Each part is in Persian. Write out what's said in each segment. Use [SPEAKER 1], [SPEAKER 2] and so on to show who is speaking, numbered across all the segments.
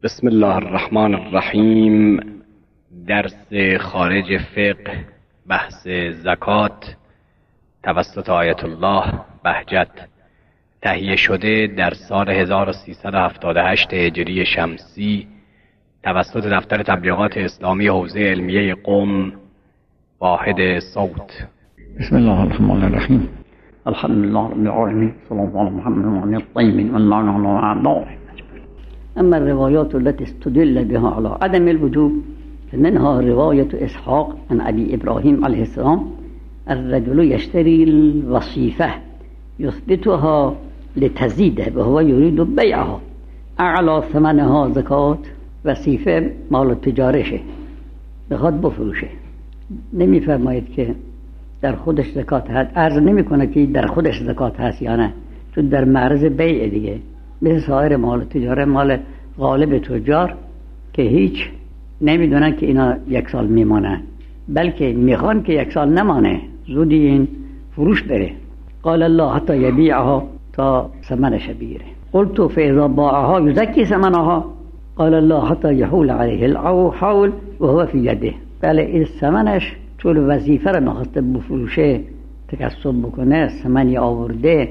[SPEAKER 1] بسم الله الرحمن الرحیم. درس خارج فقه، بحث زکات توسط آیت الله بهجت، تهیه شده در سال 1378 هجری شمسی توسط دفتر تبلیغات اسلامی حوزه علمیه قم، واحد صوت.
[SPEAKER 2] بسم الله الرحمن الرحیم. الحمد لله رب العالمین، صلی الله علی محمد و علی الطیبین و اللعن علی اعدائهم. أما الروايات التي استدل بها على عدم الوجوب فمنها رواية إسحاق عن أبي إبراهيم عليه السلام: الرجل يشتري الوصيفة يثبتها لتزيده وهو يريد بيعها أعلى ثمنها زكاة. وصیفه مال تجارشه، بخواد بفروشه، نمیفرماید که در خودش زکات هست، عرض نمیکنه که در خودش زکات هست یا نه، چون در معرض بیع دیگه، مثل سایر مال تجاره، مال غالب تجار که هیچ نمیدونن که اینا یک سال میمانن، بلکه میخوان که یک سال نمانه، زودی این فروش بره. قال الله حتی یبیعها تا ثمنش بگیره. قلت فاذا باعها یزکی ثمنها. قال الله حتی یحول علیه الحول وهو فی یده. بله، این ثمنش طول وظیفه را نخواسته بفروشه، تکسب بکنه، ثمنی آورده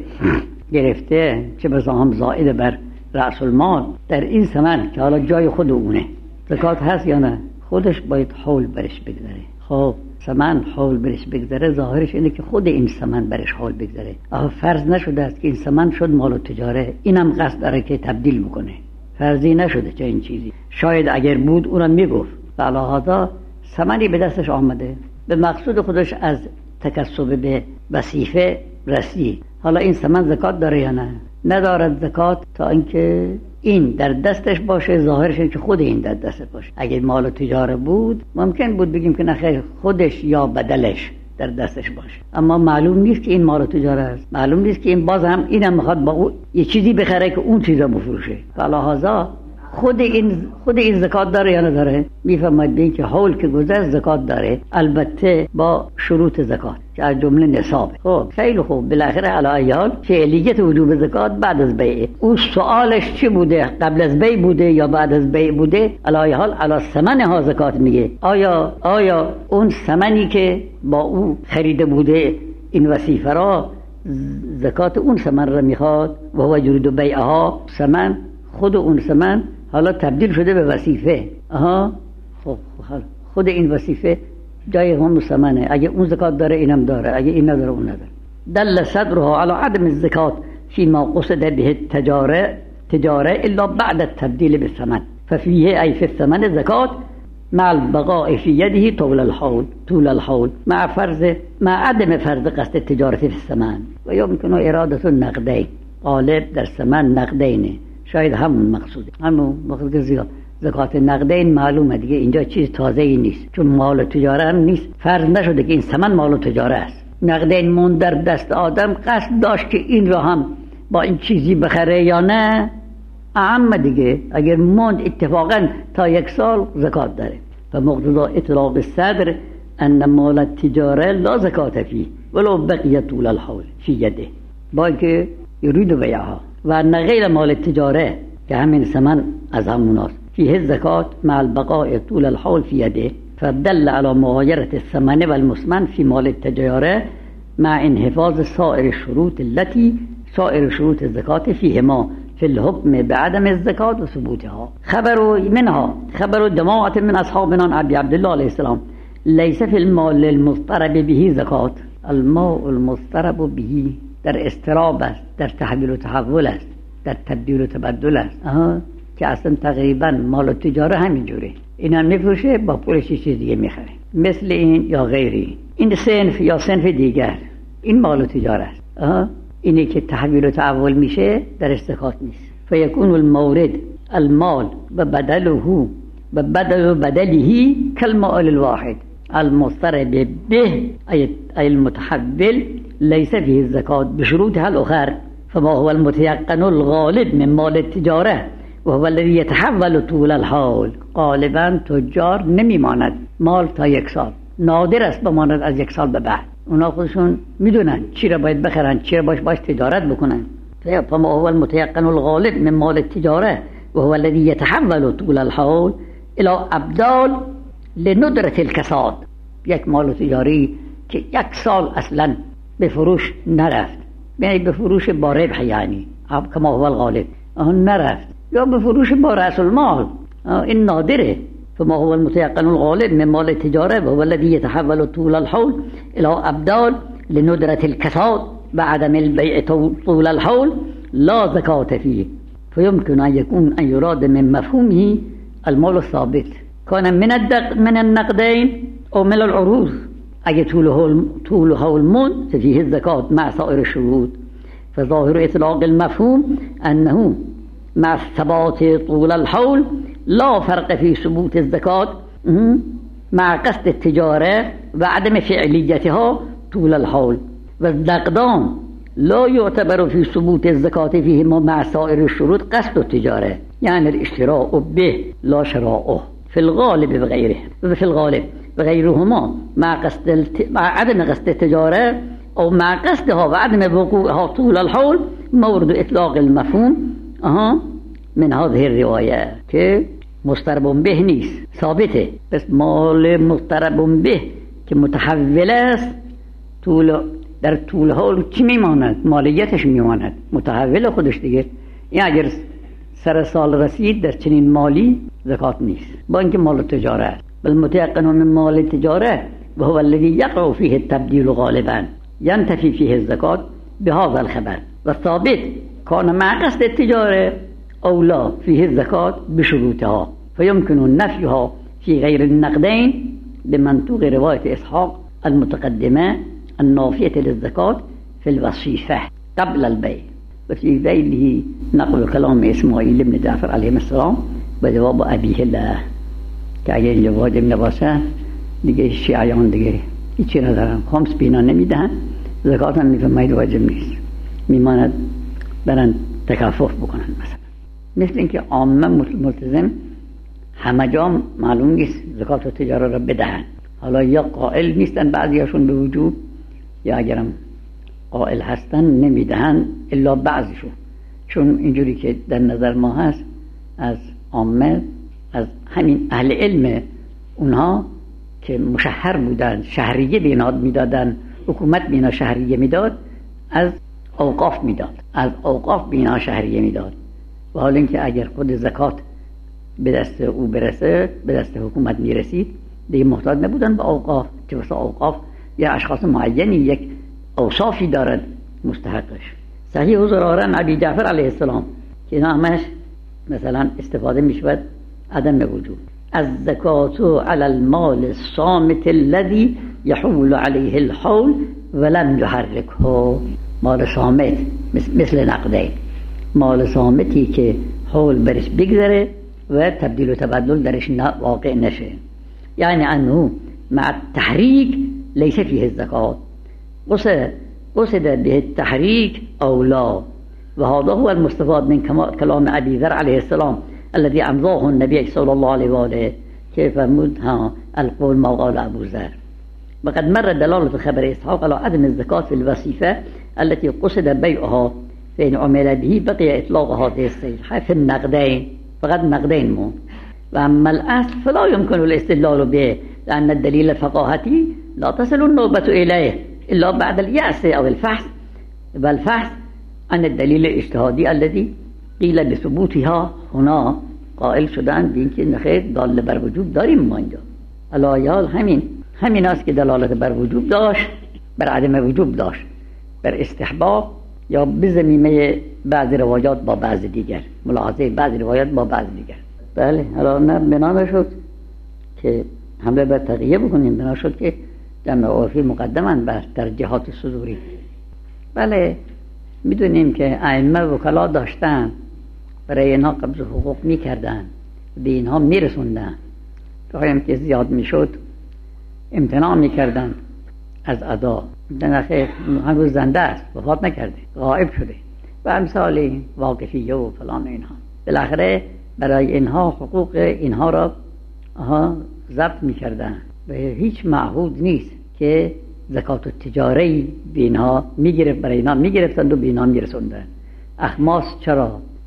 [SPEAKER 2] گرفته، چه بسا هم زائد بر رأس المال، در این ثمن که حالا جای خود اونه زکات هست یا نه، خودش باید حول برش بگذره. خب ثمن حول برش بگذره، ظاهرش اینه که خود این ثمن برش حول بگذره. آخه فرض نشده است که این ثمن شد مال تجاره، اینم قصد داره که تبدیل بکنه، فرضی نشده چه این چیزی. شاید اگر بود اونم میگفت. فعلاهذا ثمنی به دستش آمده، به مقصود خودش از تکسب به وصیفه رسید. حالا این ثمن زکات داره یا نه؟ ندارد زکات تا اینکه این در دستش باشه، ظاهرش که خود این در دستش باشه. اگه مال تجاره بود ممکن بود بگیم که نخیر، خودش یا بدلش در دستش باشه، اما معلوم نیست که این مال تجاره است، معلوم نیست که این باز هم اینم میخواد با اون یه چیزی بخره که اون چیزا بفروشه. فلهذا خود این زکات داره یا نداره؟ میفهمید بین که حول که گذشت زکات داره، البته با شروط زکات که از جمله نصابه. خب خیلی خوب، بالاخره علی ای حال فعلیت وجوب زکات بعد از بیع. اون سوالش چی بوده؟ قبل از بیع بوده یا بعد از بیع بوده؟ علی ای حال علی ثمنها زکات میگه. آیا اون ثمنی که با او خریده بوده این وصیفه را، زکات اون ثمن را میخواد و هو یرید بیعها، ثمن خود اون ثمن حالا تبدیل شده به وصیفه. خب خود این وصیفه جای هم ثمنه، اگه اون زکات داره اینم داره، اگه این نداره اون نداره. دل صدرها على عدم الزکات فيما قصد به التجاره الا بعد التبديل بالثمن ففيه ای فی الثمن زکات مع البقاء في يده طول الحول مع عدم فرض قصد التجاره في الثمن و يمكن اراده النقدين. غالب در ثمن نقدینه، شاید همون مقصوده، همون مقصود زیاد. زکات نقدین معلومه دیگه، اینجا چیز تازه‌ای نیست، چون مال تجاره هم نیست، فرض نشده که این ثمن مال تجاره است. نقدین مون در دست آدم، قصد داشت که این رو هم با این چیزی بخره یا نه، اما دیگه اگر موند اتفاقا تا یک سال زکات داره. و مقتضى اطلاق الصدر ان مال التجاره لا زکات فيه ولو بقي طول الحول في يده، با که یرید بیعها. و غیر مال تجاره که همین ثمن از هموناست، فيه الزکات مع البقاء طول الحول في يده فدل على مغايرة الثمن والمثمن في مال التجاره مع انحفاظ سائر شروط الزکات فيهما في الحكم بعدم الزکات و ثبوتها. خبر جماعة من اصحابنا ابي عبد الله عليه السلام ليس في المال المضطرب به زکات. المال المضطرب به در اضطراب است، در تحویل و تحول است، در تبدیل و تبدل است، که اصلا تقریبا مال تجاره همینجوره، این هم میفروشه با پولش چیز دیگه میخره، مثل این یا غیری. این صنف یا صنف دیگر این مال تجاره است، اینی که تحویل و تحول میشه در زکات نیست. فیکون المال و بدله کالمال الواحد المضطرب به ای المتحول ليس فيه الزكاة بشروطها الأخرى فما هو المتيقن الغالب من مال التجارة وهو الذي يتحول طول الحول. غالبا تجار نمیماند مال تا یک سال، نادر است بماند از یک سال به بعد. اونا خودشون میدونن چی را باید بخرن، چی را باش تجارت بکنن. فما هو المتيقن الغالب من مال التجارة وهو الذي يتحول طول الحول الى ابدال لندرة الکساد. یک مال تجاری که 1 سال اصلا به فروش نرفت، یعنی به فروش با ربح، یعنی کما هو الغالب نرفت، یا به فروش با رأس المال، این نادره. فما هو المتيقن الغالب من مال التجارة وهو الذي يتحول طول الحول إلى أبدال لندرة الكساد وعدم البيع طول الحول لا زكاة فيه. فيمكن أن يكون أن يراد من مفهومه المال الثابت كان من النقدين أو من العروض. أي طوله المن ففيه الزكاة مع سائر الشروط. فظاهر إطلاق المفهوم أنه مع ثبات طول الحول لا فرق في ثبوت الزكاة مع قصد التجارة وعدم فعليتها طول الحول. والنقدان لا يعتبر في ثبوت الزكاة فيهما مع سائر الشروط قصد التجارة، يعني الاشتراء به لا شراؤه في الغالب بغيره، في الغالب بغيرهما مع عدم قصد التجارة أو مع قصدها وعدم وقوعها طول الحول مورد إطلاق المفهوم من هذه الرواية که مضطرب به نیست، ثابته. بس مال مضطرب به که متحول است در طول حال چی میماند؟ مالیتش میماند، متحول خودش دیگه. این اگر سر سال رسید در چنین مالی زکات نیست، با اینکه مال تجاره است. بل متيقن من مال التجاره وهو الذي يقع فيه التبديل غالبا ينتفي فيه الزكاة بهذا الخبر. والثابت كان مع قصد التجاره أو لا فيه الزكاة بشروطها، فيمكن نفيها في غير النقدين بمنطوق رواية إسحاق المتقدمة النافية للزكاة في الوصيفة قبل البيع. وفي ذيله نقل كلام إسماعيل بن جعفر عليه السلام بجواب أبيه الله که اگه اینجا واجب نباشه دیگه شیعیان دیگه هیچی ندارن، خمس بینا نمیدهن، زکات هم میفهمید واجب نیست، میماند برن تکفف بکنن. مثل اینکه عامه ملتزم همه جا معلوم نیست زکات و تجاره را بدهن. حالا یا قائل نیستن بعضیاشون به وجوب، یا اگرم قائل هستن نمیدهن الا بعضیشون، چون اینجوری که در نظر ما هست از عامه، از همین اهل علم اونها که مشهر بودن، شهریه بیناد میدادن، حکومت بینا شهریه میداد، از اوقاف میداد، از اوقاف بینا شهریه میداد. و حالا اینکه اگر خود زکات به دست او برسه، به دست حکومت میرسید، دیگه محتاج نبودن به اوقاف، که واسه اوقاف یا اشخاص معینی یک اوصافی دارد مستحقش. صحیح حضور آرن ابی جعفر علیه السلام که اینا همش مثلا استفاده میشود عدم وجود. الزکات علی المال الصامت الذي يحول عليه الحول ولم يحركه. مال صامت مثل نقدین، مال صامتی که حول برش بگذره و تبدیل و تبدل درش واقع نشه، یعنی انه مع التحریک لیس فیه الزکات، قصد به التحریک او لا. و هذا هو المستفاد من كلام ابي ذر عليه السلام الذي امضاه النبي صلى الله عليه واله، كيف فرمود القول ما قال ابو ذر. وقد مر دلالة خبر إسحاق على عدم الزكاة في الوصيفة التي قصد بيعها، فإن عمل به بقي إطلاق هذه الصيحة في النقدين، فقد نقدين مو. وأما الأصل فلا يمكن الاستدلال به، لأن الدليل الفقاهتي لا تصل النوبة إليه إلا بعد اليأس أو الفحص، والفحص عن الدليل الاجتهادي الذي قيل بثبوتها هنا. قائل شدن بین که نخیر داله بر وجوب داریم ما اینجا. الایال همین است که دلالت بر وجوب داشت، بر عدم وجوب داشت، بر استحباب یا بزمینه بعض روایات با بعض دیگر، ملاحظه بعض روایات با بعض دیگر. بله، حالا بنا نشد که حمله بر تقیه بکنیم، بنا شد که جمع عرفی مقدماً بر ترجیحات صدوری. بله، میدونیم که ائمه وکلا داشتن، برای اینها قبض حقوق میکردن، به اینها میرسوندن، گاهی که زیاد میشد امتناع میکردن از ادا. نخیر هنوز زنده است، وفات نکرده، غائب شده و امثال واقفیه و فلان اینها. بالاخره برای اینها حقوق اینها را ضبط میکردن و هیچ معهود نیست که زکات التجاری به اینها میگرفت، برای اینها میگرفتند و به اینها میرسوندن. اخماس چرا؟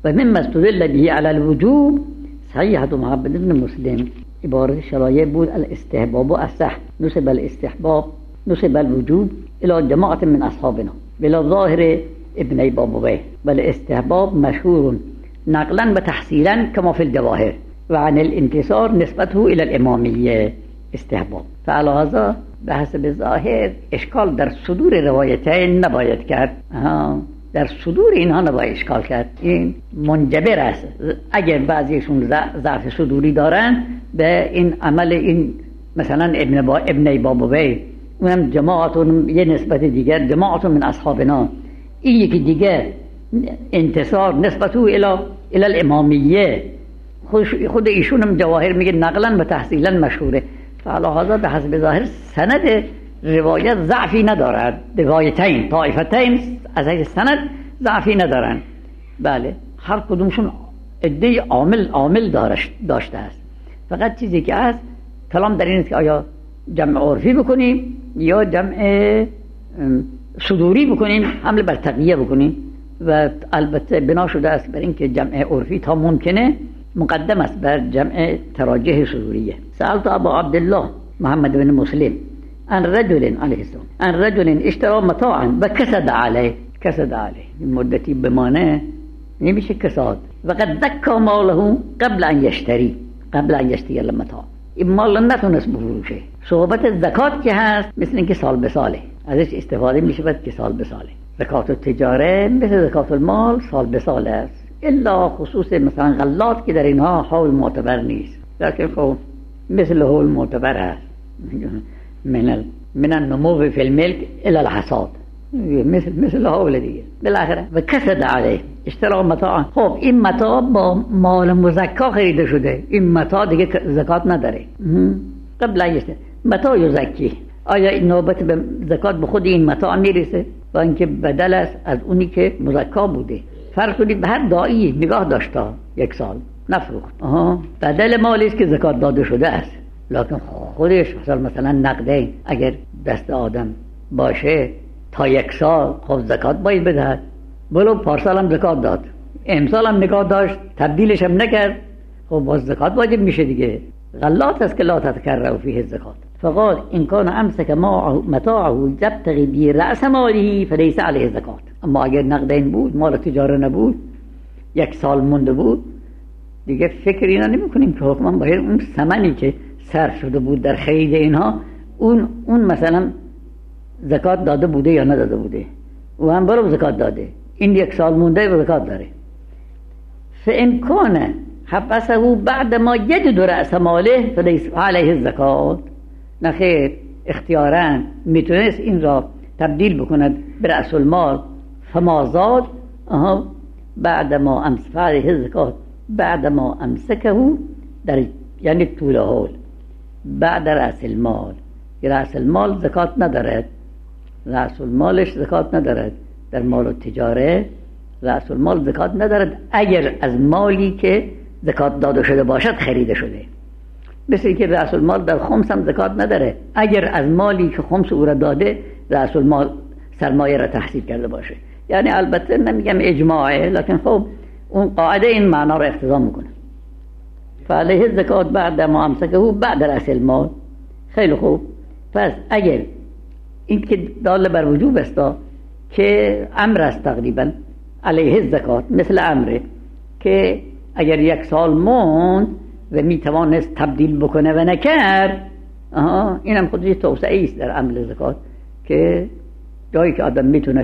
[SPEAKER 2] و مما استدل به على الوجوب صحیحة محمد بن مسلم عبارت شرایع بود الاستحباب اصح نسب الاستحباب نسب الوجوب الى جماعة من اصحابنا بلا ظاهر ابن بابويه والاستحباب مشهور نقلا وتحصيلا كما في الجواهر وعن الانتصار نسبته الى الامامية استحباب. فعلى هذا بحسب الظاهر اشکال در صدور روایتین نباید کرد، در صدور اینها نباید اشکال کرد، این منجبر است. اگر بعضیشون ضعف صدوری دارن به این عمل این مثلا ابن بابوی اونم جماعتون یه نسبت دیگر جماعتون من اصحابنا، این یکی دیگر انتصار نسبته الى الامامیه، خود ایشون هم جواهر میگه نقلا و تحصیلا مشهوره. فعلا هذا به حسب ظاهر سند روایت ضعفی ندارد، روایتین طائفتین از حیث سند ضعفی ندارن. بله هر کدومشون عده عامل داشته است، فقط چیزی که هست کلام در این است که آیا جمع عرفی بکنیم یا جمع صدوری بکنیم، حمل بر تقیه بکنیم. و البته بنا شده است بر اینکه جمع عرفی تا ممکنه مقدم است بر جمع تراجح صدوریه. سألت ابا عبدالله محمد بن مسلم عن رجل علیه السلام عن رجل اشترى متاعا و کسد علیه این مدتی بمانه نمیشه کساد. وقد ذکا ماله قبل ان یشتری المتاع، این مال نتونست بفروشه. صحبت زکات که هست مثل اینکه سال به ساله ازش استفاده میشه، بعد که سال به ساله. زکات التجاره مثل زکات المال سال به سال است، الا خصوص مثلا غلات که در اینها حول معتبر نیست، لكن خب مثل حول معتبر است من النمو فی الملک الى الحصاد، مثل حول دیگه. بالاخره و کسد علیه اشترا متاع، خب این متاع با مال مزکا خریده شده، این متاع دیگه زکات نداره. قبل ایشته متاع یزکی، آیا این نوبت به زکات به خود این متاع میرسه و اینکه بدل است از اونی که مزکا بوده؟ فرض کنید به هر دایی نگاه داشته یک سال نفروخت، بدل مالی است که زکات داده شده است، لکن خودش مثلا نقده اگر دست آدم باشه تا یک سال خب زکات باید بدهد. ولو پارسال هم زکات داد، امسال هم نگاه داشت تبدیلش هم نکرد، خب باز زکات واجب میشه دیگه. غلات است که لا تتکرر فیه زکات. فقال ان کان امسک متاعه یبتغی به رأس ماله فلیس علیه زکات. اما اگر نقدین بود، مال تجاره نبود، یک سال مونده بود، دیگه فکر اینا نمی کنیم که حکما باید اون ثمنی که صرف شده بود در خرید اینها اون مثلا زکات داده بوده یا نداده بوده. و هم برو زکات داده، این یک سال مونده و زکات داره. فامکانه حبسه بعد ما یجد رأس ماله فلیس علیه الزکات. نخیر، اختیاراً میتونست این را تبدیل بکند به رأس المال فما زاد بعد ما امسک علیه الزکات بعد ما امسکه، در یعنی طول حول بعد رأس المال. رأس المال زکات ندارد، رأس المالش زکات ندارد. در مال و تجاره رأس المال زکات ندارد اگر از مالی که زکات داده شده باشد خریده شده. مثل که رأس المال در خمس هم زکات نداره اگر از مالی که خمس او را داده رأس المال سرمایه را تحصیل کرده باشه. یعنی البته نمیگم اجماعه، لکن خب اون قاعده این معنا را اقتضا میکنه. فعلیه الزکات بعد ما امسکه بعد رأس المال. خیلی خوب، پس اگر این که دال بر وجوب است که امر است تقریبا علیه الزکات، مثل امره که اگر یک سال موند و میتوانست تبدیل بکنه و نکرد، اینم خودش توسعه است در عمل زکات که جایی که آدم میتونه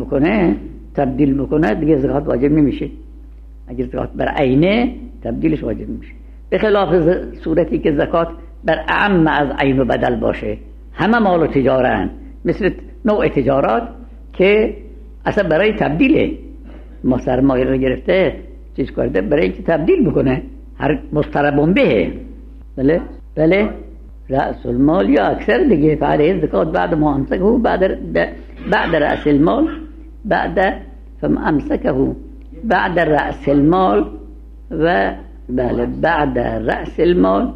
[SPEAKER 2] تبدیل بکنه دیگه زکات واجب نمیشه. اگر زکات بر عینه تبدیلش واجب نمیشه، به خلاف صورتی که زکات بر اعم از عین و بدل باشه. همه مال و تجارت مثل نوع تجارات که اصلا برای تبدیله، ما سرمایه رو گرفته چیز کرده برای اینکه تبدیل بکنه، هر مستربون به. بله رأس المال یا اکثر دیگه فعلیه زکات بعد ما امسکه بعد رأس المال بعد فما امسکه بعد رأس المال و بله بعد رأس المال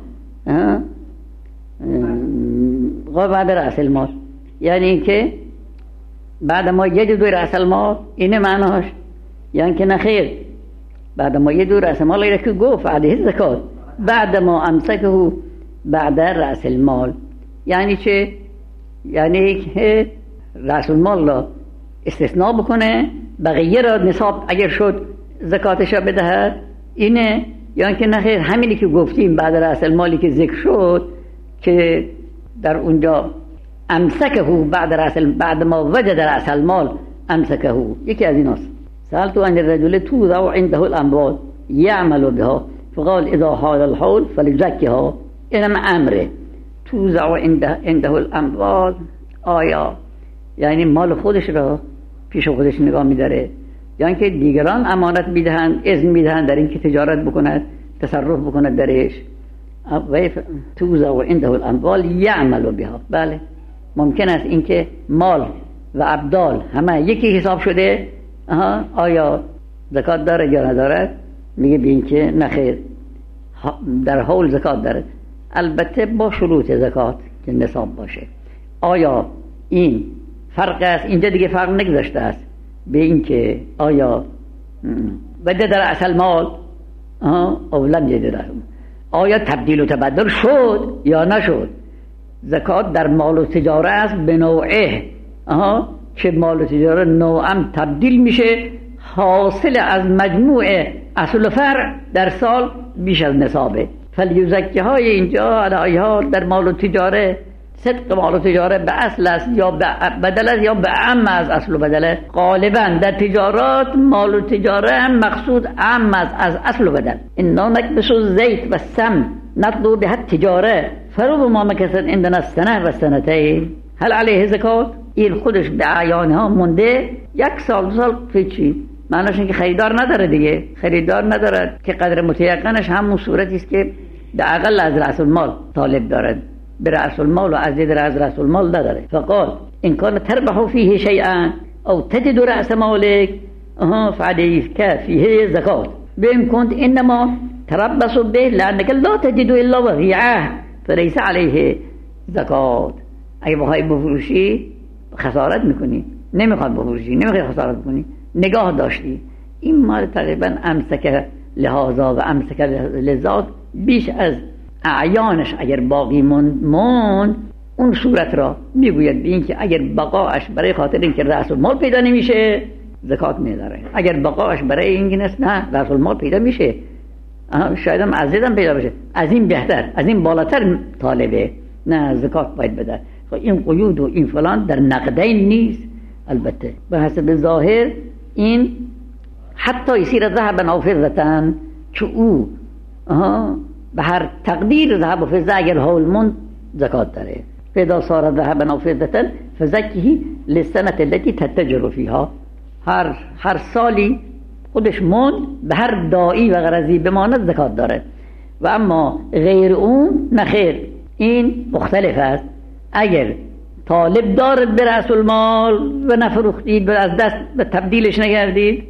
[SPEAKER 2] بعد رأس المال، یعنی که بعد ما یجد رأس المال. اینه معناش، یعنی که نخیر بعد ما یه دور رأس مال را که گفت علیه زکات بعد ما امسکه بعد رأس المال، یعنی چه؟ یعنی که رأس المال را استثناء بکنه، بقیه را نصاب اگر شد زکاتش را بدهد، اینه. یا اینکه نه خیر، همینی که گفتیم بعد رأس المالی که ذکر شد که در اونجا امسکه بعد ما وجد رأس المال امسکه، یکی از ایناست. سألت عن الرجل توضع عنده الأموال يعمل بها فقال إذا حال الحول فليزكها. اینم امره. توضع عنده الأموال، آیا یعنی مال خودش را پیش خودش نگاه می‌داره، یا اینکه دیگران امانت میدهند، اذن میدهند در این که تجارت بکند، تصرف بکند درش. توضع عنده الأموال يعمل بها، بله ممکن است اینکه مال و ابدال همه یکی حساب شده، آیا زکات داره یا ندارد؟ میگه بین که نخیر، در حول زکات داره، البته با شروط زکات که نصاب باشه. آیا این فرق است؟ اینجا دیگه فرق نگذاشته است به این که آیا وجد رأس المال او لم یجد رأس، آیا تبدیل و تبدل شد یا نشد. زکات در مال و تجاره است به نوعه، که مال و تجاره نوعم تبدیل میشه، حاصل از مجموع اصل و فرع در سال بیش از نصابه. فلیزکیه های اینجا علایها در مال و تجاره، صدق مال و تجاره به اصل است یا به بدل است یا به عم از اصل و بدله. غالبا در تجارات مال و تجاره هم مقصود عم از اصل و بدل. انا نکبس الزیت و السم نطلب به تجاره فرو ما مکسد عندنا السنه و سنتین هل علیه زکات. این خودش به اعیانها مونده، یک سال دو سال پیچی، معنیش این که خریدار نداره دیگه، خریدار نداره که قدر متیقنش همون صورتی است که در اقل از رأس المال طالب دارد، به رأس المال و عزیز از رأس المال نداره. فقال ان کان تربح فیه شیئا او تجد رأس مالک فعليك فیه زکات بان كنت انما تربص به لانك لا تجد الا وضيعه فليس عليه زکات. اگه بخوای بفروشی خسارت میکنی، نمیخواد بفروشی، نمیخواد خسارت کنی، نگاه داشتی. این مال تقریبا امسک لحاظا و امسک لذات بیش از اعیانش اگر باقی موند اون صورت را میگوید به این که اگر بقاش برای خاطر اینکه رأس المال پیدا نمیشه زکات نداره، اگر بقاش برای اینکه نه رأس المال پیدا میشه، شاید هم عزیزم پیدا بشه، از این بهتر، از این بالاتر طالبه، نه زکات باید بده. این قیود و این فلان در نقدین نیست. البته به حسب ظاهر این حتی یصیر ذهبا او فضة که او به هر تقدیر ذهب و فضه اگر حول موند زکات داره. فاذا صار ذهبا او فضة فزکه للسنة التي تتجر فيها. هر سالی خودش موند به هر داعی و غرضی بماند زکات داره. و اما غیر اون نخیر، این مختلف است. اگر طالب دارد به رأس المال و نفروختید و از دست و تبدیلش نگردید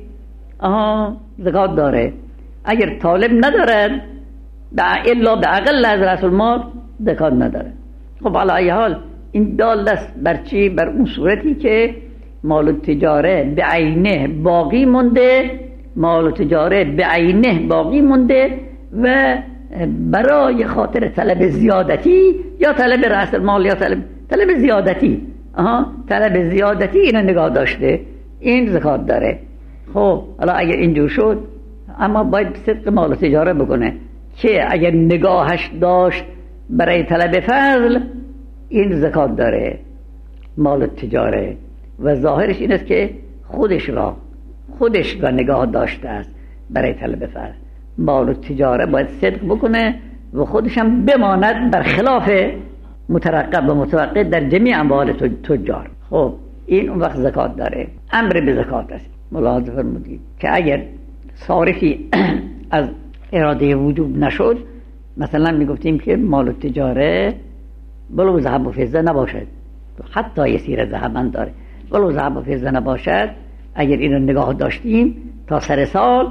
[SPEAKER 2] زکات داره. اگر طالب ندارد الا به اقل از رأس المال زکات نداره. خب علی ای حال این دال است بر چی؟ بر اون صورتی که مال و تجاره به عینه باقی مونده، مال و تجاره به عینه باقی مونده و برای خاطر طلب زیادتی یا طلب رأس المال یا طلب زیادتی طلب زیادتی اینو نگاه داشته، این زکات داره. خب حالا اگر اینجور شد اما باید صدق مال و تجاره بکنه که اگر نگاهش داشت برای طلب فضل این زکات داره مال و تجاره، و ظاهرش این است که خودش را نگاه داشته است برای طلب فضل. مال و تجاره باید صدق بکنه و خودش هم بماند بر خلاف مترقب و متوقع در جمیع اموال تجار. خب این اون وقت زکات داره. امر به زکات است. ملاحظه فرمودید که اگر صارفی از اراده وجوب نشد، مثلا میگفتیم که مال و تجاره بلو ذهب و فضه نباشد، حتی یسیر ذهبن داره، بلو ذهب و فضه نباشد، اگر این رو نگاه داشتیم تا سر سال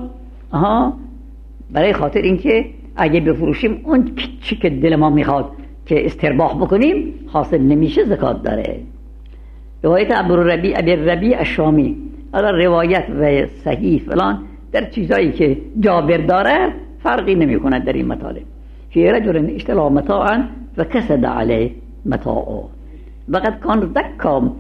[SPEAKER 2] برای خاطر اینکه اگه بفروشیم اون چی که دل ما میخواد که استرباح بکنیم حاصل نمیشه زکات داره. روایت ابو الربیع الشامی، حالا روایت و صحیح فلان در چیزایی که جابر داره فرقی نمی کند در این مطالب. فی رجل اشترى متاعا فکسد علیه متاعه وقد کان زکا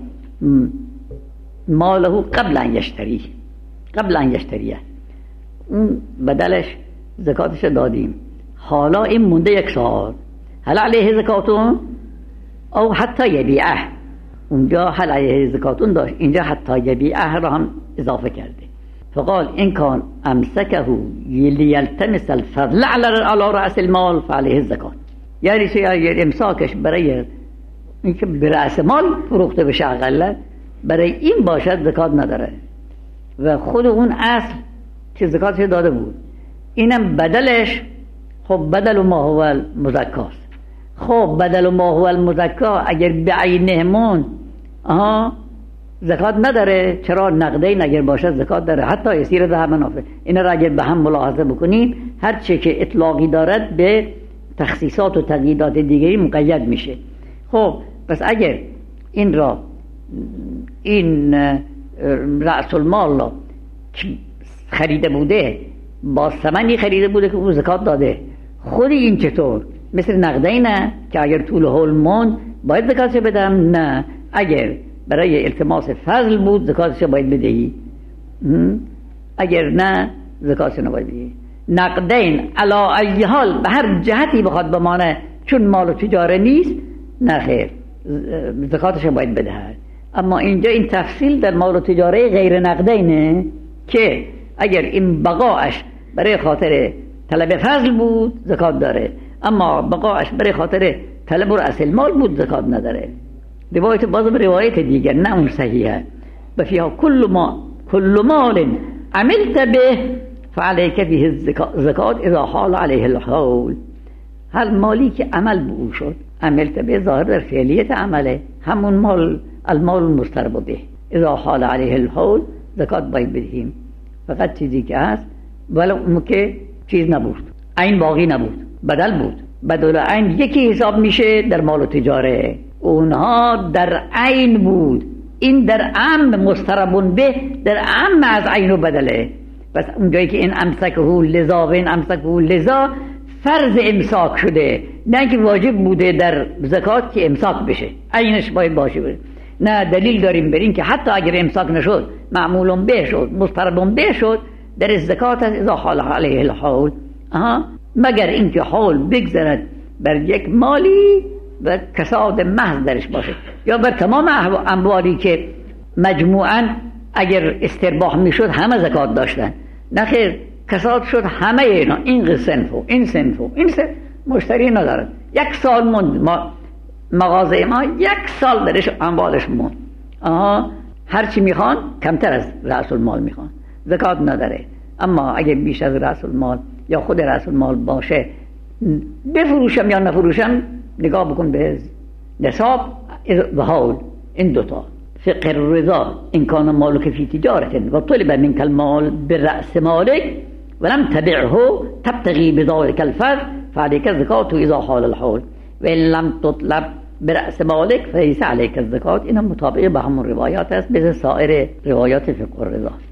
[SPEAKER 2] ماله قبل ان یشتریه اون بدلش زکاتش دادیم، حالا این مونده 1 سال، هل علیه زکاتون او حتی یبیعه؟ اونجا هل علیه زکاتون داشت، اینجا حتی یبیعه را هم اضافه کرده. فقال این کان امسکه لیلتمس الفضل علی رأس المال فعلیه الزکات، یعنی امساکش برای اینکه به رأس مال فروخته بشه اقل، برای این باشد زکات نداره و خود اون اصل که زکاتش داده بود، اینم بدلش خب بدل ما هو المزکاست. خب بدل ما هو المزکا اگر بعینه مون زکات نداره، چرا نقدین اگر باشد زکات داره، حتی یسیر ذهب منافع. این را اگر به هم ملاحظه بکنید هر چه که اطلاقی دارد به تخصیصات و تقییدات دیگری مقید میشه. خب پس اگر این را این رأس المال را خریده بوده با ثمنی خریده بوده که او زکات داده، خود این چطور مثل نقدینه که اگر طول حول موند باید زکاتش بدم؟ نه، اگر برای التماس فضل بود زکاتش باید بدهی، اگر نه زکاتش نباید بدهی. نقدین علا ای حال به هر جهتی بخواد بمانه چون مال و تجاره نیست، نه خیر زکاتش باید بدهد. اما اینجا این تفصیل در مال و تجاره غیر نقدینه که اگر این بقاش برای خاطر طلب فضل بود زکات داره، اما بقاش برای خاطر طلب رأس المال بود زکات نداره. روایت باز به روایت دیگر نه اون صحیحه. و فیها کل مال عملت به فعلیک فیه الزکات اذا حال علیه الحول. هر مالی که عمل به او شد، عملت به ظاهر در فعلیت عمله، همون مال المال المسترب به، اذا حال علیه الحول زکات باید بدهیم. فقط چیزی که هست ولو اون که چیز نبود، عین باقی نبود، بدل بود. بدل عین یکی حساب میشه در مال و تجاره، اونها در عین بود، این در عام مستربون به، در عام از عین و بدله. پس اونجایی که این امسکه لذا و این امسکه لذا فرض امساک شده، نه که واجب بوده در زکات که امساک بشه، عینش باید باشه. نه دلیل داریم بر این که حتی اگر امساک نشد، معمولون به شد، مستربون به شد، در زکات از اذا حال علیه الحول، مگر اینکه حول بگذرد بر یک مالی و کساد محض درش باشه، یا بر تمام اموالی که مجموعاً اگر استرباح میشد همه زکات داشتن، نخیر کساد شد همه اینا، این صنف و این صنف و این صنف مشتری ندارد. 1 سال موند مغازه ما 1 سال درش اموالش موند، هرچی میخوان کمتر از رأس المال میخوان، زکات نداره. اما اگه بیش از رأس المال یا خود رأس المال باشه، بفروشم یا نفروشم نگاه بکن به نصاب و حول. این دوتا فقه الرضا ان کان مالک فی تجارت و طلب منک المال برأس مالک ولم تبعه تبتغي بذلك الفضل فعليك الزکات اذا حال الحول و ان لم تطلب برأس مالک فليس عليك الزکات. این مطابق به همون روایات است مثل سایر روایات فقه الرضا.